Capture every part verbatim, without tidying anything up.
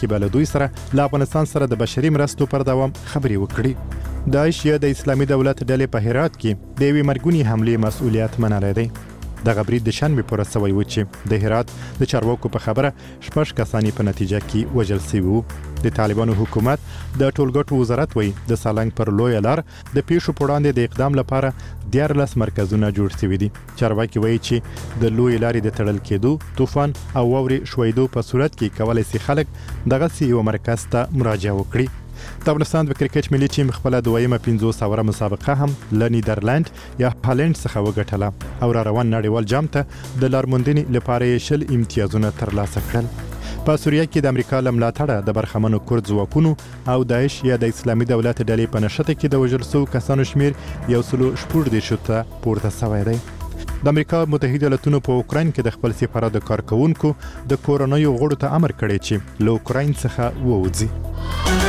کې به له دوی سره له افغانستان سره د بشري مرستو پر دوام خبرې وکړي. داعش یا د اسلامي دولت ډلې په هرات کې د یوې مرګونې حملې مسؤلیت منلی دی. دغه برید د شنبې پر ورځ شوی و چې د هرات د چارواکو په خبره شپږ کسان په نتیجه کې وژل شوي وو. د طالبانو حکومت د ټولګټو وزارت وایي د سالنګ پر لویه لار د پیښو په وړاندې د اقدام لپاره دیارلس مرکزونه جوړ شوي دي. چارواکي وایي چې د لویې لارې د تړل کېدو، طوفان او واورې شویدو په صورت کې کولی شي خلک دغسې یو مرکز ته مراجعه وکړي. د افغانستان د کرکټ ملي ټیم خپل دویمه پنځوس اوره مسابقه هم له نیدرلند یا هالند څخه وګټله او را روان نړیوال جام ته د لارموندنې لپاره یې شل امتیازونه ترلاسه کړل. په سوریه کې د امریکا له ملاتړه د برخمنو کورد ځواکونو او داعش یا د اسلامي دولت ډلې په نښته کې د وژل شوو کسانو شمیر یو سل شپږ دېرش ته پورته شوی دی. د امریکا متحده ایالاتونو په اوکراین کې د خپل سفارت د کارکونکو د کورونایي غړو ته امر کړی چې له اوکراین څخه ووځي.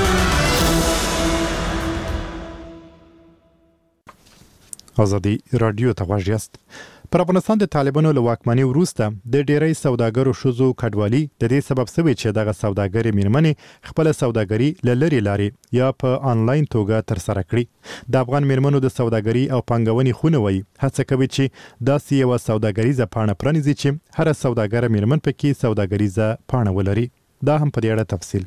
ازادي رادیو ته غوږ یاست. پر افغانستان د طالبانو له واکمنۍ وروسته د ډیری سوداګرو ښځو کډوالي د دې سبب شوی چې دغه سوداګرې میرمنې خپل سوداګري له لرې لارې یا په انلاین توګه ترسره کړي. د افغان میرمنو د سوداګري او پانګونې خونه وایي هڅه کوي چې داسې یوه سوداګریزه پاڼه پرانیزي چې هره سوداګره میرمن پکې سوداګریزه پاڼه ولري. دا هم په دې اړه تفصیل.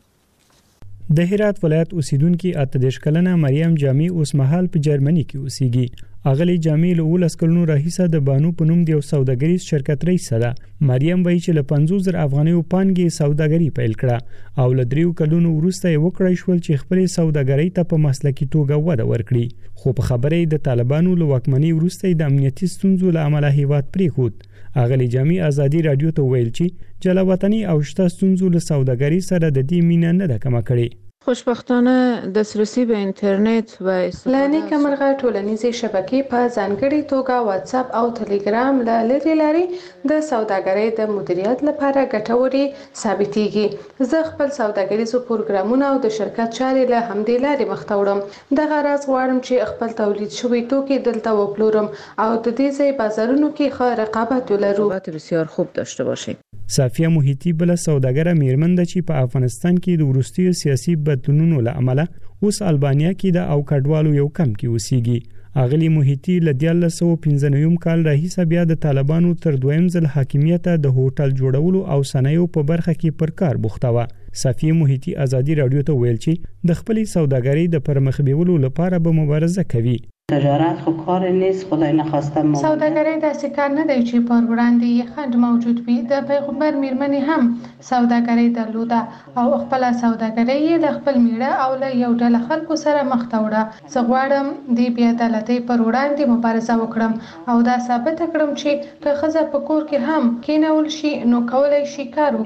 د هرات ولایت اوسیدونکو اته دېرش کلنه مریم جامی اوس مهال په جرمني کې اوسېږي. اغلی جامی له ولس کلونو راهیسه د بانو په نوم د یو سوداګریز شرکت رئیس ده. مریم وایي چې له پنځوس زره افغانیو پانګې سوداګري پیل کړه او له دریو کلونو وروسته یې وکړای شول چې خپل سوداګرۍ ته په مسلکي توګه وده ورکړي. خو په خبره د طالبانو له واکمنۍ وروسته د امنیتي ستونزو له امله هیواد پریښود. اغلی جامی ازادي رادیو ته ویل چې جلا وطني او شته ستونزو له سوداګرۍ سره د دې مینه نه ده کمه کړې. خوشبختانه دسترسی به اینترنت و لانی کمرغه ټولنیزې شبکې په ځانګړي توګه واتس اپ او ټلګرام له لرې لارې د سوداګرۍ د مدیریت لپاره ګټورې ثابتېږي. زه خپل سوداګریزو پروګرامونه او د شرکت چارې له همدې لارې مخ ته وړم. دغه راز غواړم چې خپل تولید شوي توکي دلته وپلورم او د دې ځای بازارونو کې ښه رقابت ولرو. بسیار خوب داشته باشیم. صافیه محیطی بل سوداګره میرمن ده چې په افغانستان کې د وروستیو سیاسي بدلونونو له امله اوس البانیا کې د او کډوالو یو کم کې اوسېږي. اغلی محیطی له دیارلس سوه پنځه نوي کال راهیسه بیا د طالبانو تر دویم ځل حاکمیت د هوټل جوړولو او صنایعو په برخه کې پر کار بوخته وه. صافیه محیطی ازادي رادیو ته ویل چې د خپلې سوداګرۍ د پرمخ بیولو لپاره به مبارزه کوي. تجارت خو کار نیست، خدای نخواسته. سوداګرۍ داسې کار نه دی چې پر وړاندې یې خنډ موجود وي. د پیغمبر میرمنې هم سوداګرۍ درلوده او خپل سوداګرۍ یې له خپل میړه او له یو ډله خلکو سره مخ ته وړه. زه غواړم د بې عدالتۍ پر وړاندې مبارزه وکړم او دا ثابته کړم چې که ښځه په کور کې هم کېنول شي نو کولی شي کار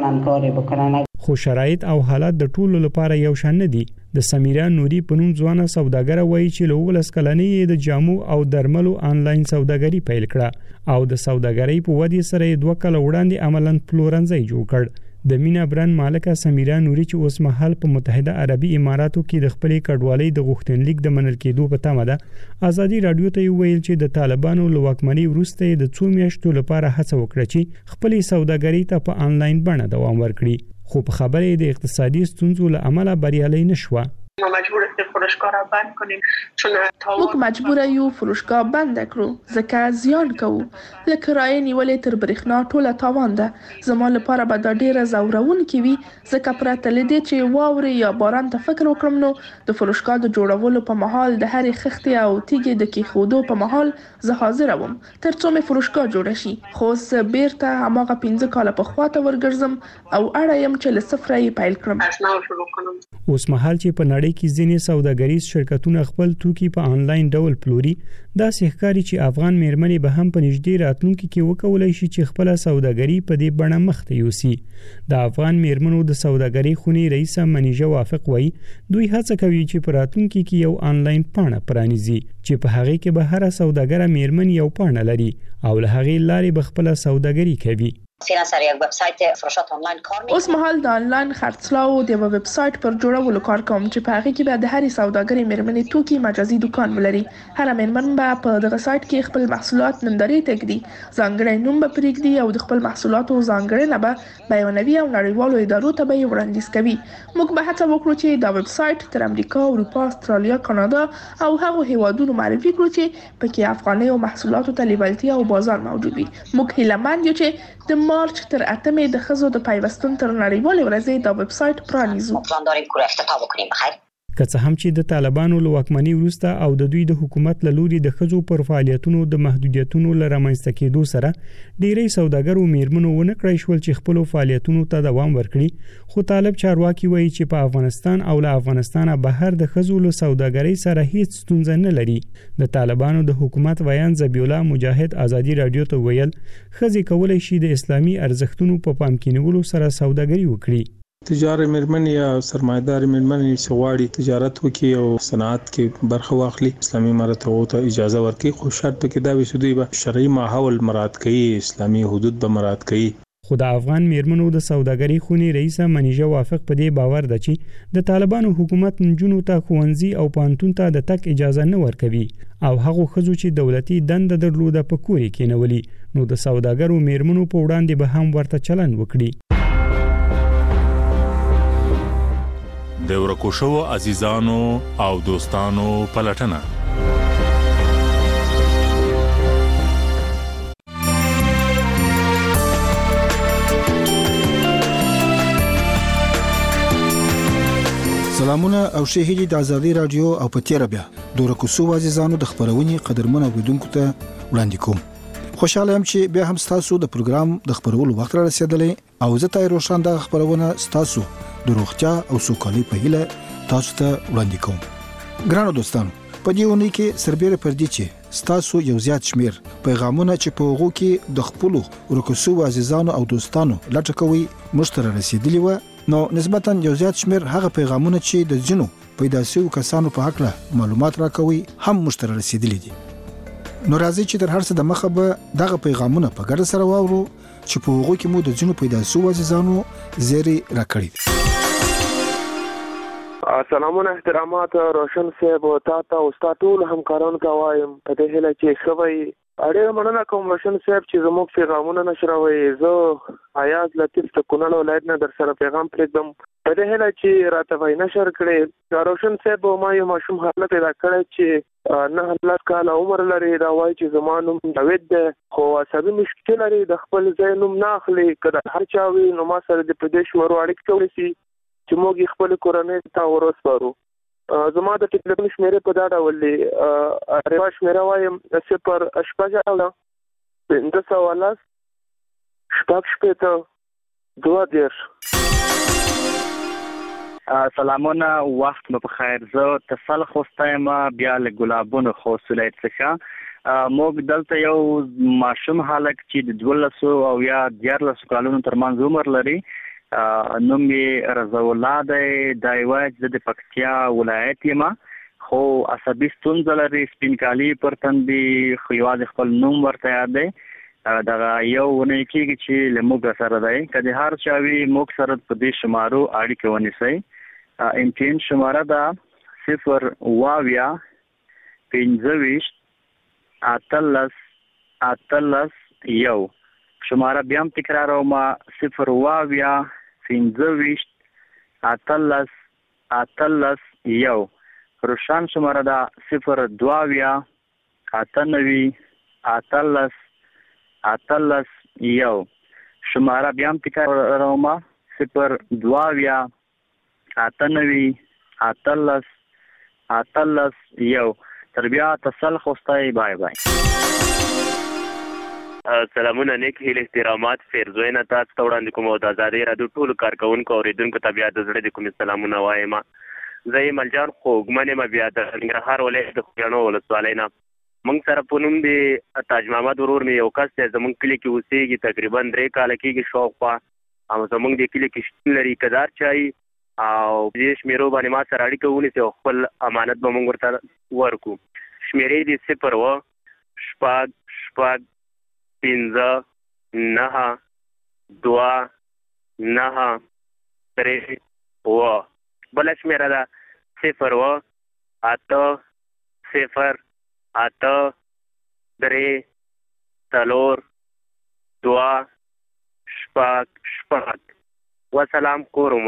وکړي. خو شرایط او حالات د ټولو لپاره یو شان نه دي. د سمیرا نوري په نوم ځوانه سوداګره وایي چې له ولس کلنۍ د جامو او درملو آنلاین سوداګري پیل کړه او د سوداګرۍ په ودې سره یې دوه کاله وړاندې عملاً پلورنځی جوړ کړ. د مینا برند مالکه سمیرا نوري چې اوس مهال په متحده عربي اماراتو کې د خپلې کډوالۍ د غوښتنلیک د منل کېدو په تمه ده، ازادي رادیو ته ویل چې د طالبانو له واکمنۍ وروسته د څو میاشتو لپاره هڅه وکړه چې خپلې سوداګرۍ ته په آنلاین بڼه دوام ورکړي. خو په خبره د اقتصادي ستونزو له امله بریالي نشوه. ما مجبور هستیم فروشگاه را بند کنیم چون موږ مجبور یو فروشگاه بند کړو ځکه زیان کوو. له کرایې نیولې تر برېښنا ټوله تاوان ده. زما لپاره به دا ډیره ځورونکې وي ځکه پرته له دې چې واورې یا باران ته فکر وکړم نو د فروشگاه د جوړولو په مهال د هرې خښتې او تیږې د کېښودو په مهال زه حاضره وم تر څو مې فروشگاه جوړه شي. خو زه بیرته هماغه پنځه کاله پخوا ته ورګرځم او اړه یم چې له صفره یې پیل کړم. اوس مهال چې په نړۍ کې ځینې سوداګریز شرکتونه خپل توکي په آنلاین ډول پلوري، دا ښکاري چې افغان میرمنې به هم په نږدې راتلونکي کې وکولای شي چې خپل سوداګري په دې بڼه مخ ته یوسي. د افغان میرمنو د سوداګرۍ خونې رئیس منیژه وافق وایي دوی هڅه کوي چې په راتلونکي کې یو آنلاین پاڼه پرانیزي چې په هغه کې به هر سوداګر میرمن یو پاڼه لري او له هغې لارې به خپل سوداګري کوي. فریلنسر یک وبسایت فروشات آنلاین کار میکنه. اوس مهال د آنلاین خرڅلاو د ویب سایت پر جوړولو کار کوم چې په هغه کې به د هرې سوداګرۍ میرمنې توکي مجازي دکان ولري. هر میرمن به په دغه سایت کې خپل محصولات نندارې ته ږدي، ځانګړی نوم به پرېږدي او د خپل محصولاتو ځانګړنه به بیانوي او نړیوالو ادارو ته به یې وړاندیز کوي. موږ به هڅه وکړو چې دا ویب سایت تر امریکا، اروپا، استرالیا، کانادا او هغو هیوادونو معرفي کړو چې پکې افغاني او محصولاتو ته لیوالتیا او بازار موجود وي. موږ هیلهمند یو چې د مارچ تر اتمې د ښځو د پیوستون تر نړیوالې ورځې دا ویب سایت پرانیزو. پلان داریم که افتتاح بکنیم بخیر. که څه هم چې د طالبانو له واکمنۍ وروسته او د دوی د حکومت له لوري د ښځو پر فعالیتونو د محدودیتونو له رامنځته کېدو سره ډېری سوداګرو میرمنو ونه کړای شول چې خپلو فعالیتونو ته دوام ورکړي، خو طالب چارواکي وایي چې په افغانستان او له افغانستانه بهر د ښځو له سوداګرۍ سره هیڅ ستونزه نه لري. د طالبانو د حکومت ویان ذبیح الله مجاهد ازادي رادیو ته ویل ښځې کولی شي د اسلامي ارزښتونو په پام کې نیولو سره سوداګري وکړي. تجارت میرمن یا سرمایدار میرمن چې غواړي تجارت وکړي او صنعت کې برخه واخلي، اسلامي اماراتو ته اجازه ورکړي، خو شرط پکې دا وي چې دوی به شرعي ماحول مراعات کوي، اسلامي حدود به مراعات کوي. خو د افغان میرمنو د سوداګرۍ خونې رئیسه منیژه وافق په دې باور ده چې د طالبانو حکومت نجونو ته ښوونځي او پوهنتون ته د تګ اجازه نه ورکوي او هغو ښځو چې دولتي دنده درلوده په کور کې کېنولي، نو د سوداګرو میرمنو په وړاندې به هم ورته چلند وکړي. د ورکو شوو عزیزانو او دوستانو پلټنه. سلامونه او ښه هیلې د ازادي رادیو او په تیره بیا د ورکو شوو عزیزانو د خبرونې قدرمن اوریدونکو ته وړاندې کوم. خوشاله یم چې بیا هم تاسو د پروګرام د خبرولو وخت را رسیدلی او زه تای روشن د خبرونه تاسو د روغتیا او سوکالۍ په هیله تاسو ته وړاندې کوم. ګرانو دوستانو، په دې ونې کې سربېره پر دې چې تاسو یو زیات شمیر پیغامونه چې په هغو کې د خپلو ورکو شوو عزیزانو او دوستانو لټه کوي مشتره رسیدلی و، نو نسبتاً یو زیات شمیر هغه پیغامونه چې د جنو پیدا شوو کسانو په حق له معلومات راکوي هم مشتره رسیدلی دي. نو راځي چې تر هر څه د مخه به دغه پیغامونه په ګډه سره واورو چې په هغو کې مو د جنو پیدا شوو عزیزانو زیری راکړي. سلامونه احترامات روشن صاحب او تاسو او تاسو ټول همکارانو ته وایم په دې هله چې خوي اړه مننه کوم روشن صاحب چې زموږ پیغامونه نشروي. زه آیاز لطیف ته کونړ ولایت نه در سره پیغام پرېږدم په دې هله چې راته وای نشر کړي. روشن صاحب ما یو ماشوم حالت پیدا کړی چې نه هلک کال عمر لري، دا وایي چې زمانوم جاوید ده، خو عصبي مشکل لري، د خپل ځای نوم نه اخلي. کله هر چا وي نو ما سره د پردیش ورو اړیکې کولی شي چې موږ خپل کورنۍ ته ورسپارو. زما د ټلیفون شمیره په دا ډول دی، روا شمیره وایم صفر شپږ اوله پنځه سوه لس شپږ شپېته دوه دېرش. سلامونه، وخت مو په خیر. زه تسل خوستایم بیا له ګلابونو خوست ولایت څخه. موږ دلته یو ماشوم هلک چې د دولسو او یا دیارلسو کالونو ترمنځ عمر لري، نوم یې رضا الله دی، دی وایي چې د پکتیا ولایت یم، خو عصبي ستونزه لري، سپین کالي پر تندي، خو یوازې خپل نوم ورته یاد دی. دغه یو ونې کېږي چې له موږ سره دی. که د هر چا وي موږ سره په دې شمارو اړیکه ونیسئ. امتحان شماره ده صفر اووه پنځه ویشت اتلس اتلس یو. شماره بیا هم تکراروم، صفر اووه پنځه ویشت اتلس اتلس یو. روشن شماره ده صفر دوه اته نوي اتلس اتلس یو. شماره بیا هم تکراروم، صفر دوه اته نوي اتلس اتلس یو. تر بیا تسل خوستای. بای بای. سلامونه، نیک هیله احترامات فرزوینه تاسو ته وړاندې کوم او د ازادۍ راډیو ټولو کارکوونکو اوریدونکو ته بیا د زړه د کومې سلامونه وایم. زه یې ملجان خوږمن یم، بیا د ننګرهار ولایت د خوږیاڼو ولسوالۍ نه. موږ سره په نوم دی تاج محمد ورور مې یو کس دی، زموږ کلي کې اوسېږي، تقریبا درې کاله کېږي شاوخوا، او زموږ د کلي کې شتون لري. که دار چا وي او دې شمېرو باندې ما سره اړیکه ونیسي او خپل امانت به موږ ورته ورکړو. شمېرې دي صفر اووه شپږ شپږ پنځه نهه دوه نهه درې اوه. بله شمېره ده صفر اوه اته صفر اته درې څلور دوه شپږ شپږ. وسلام کور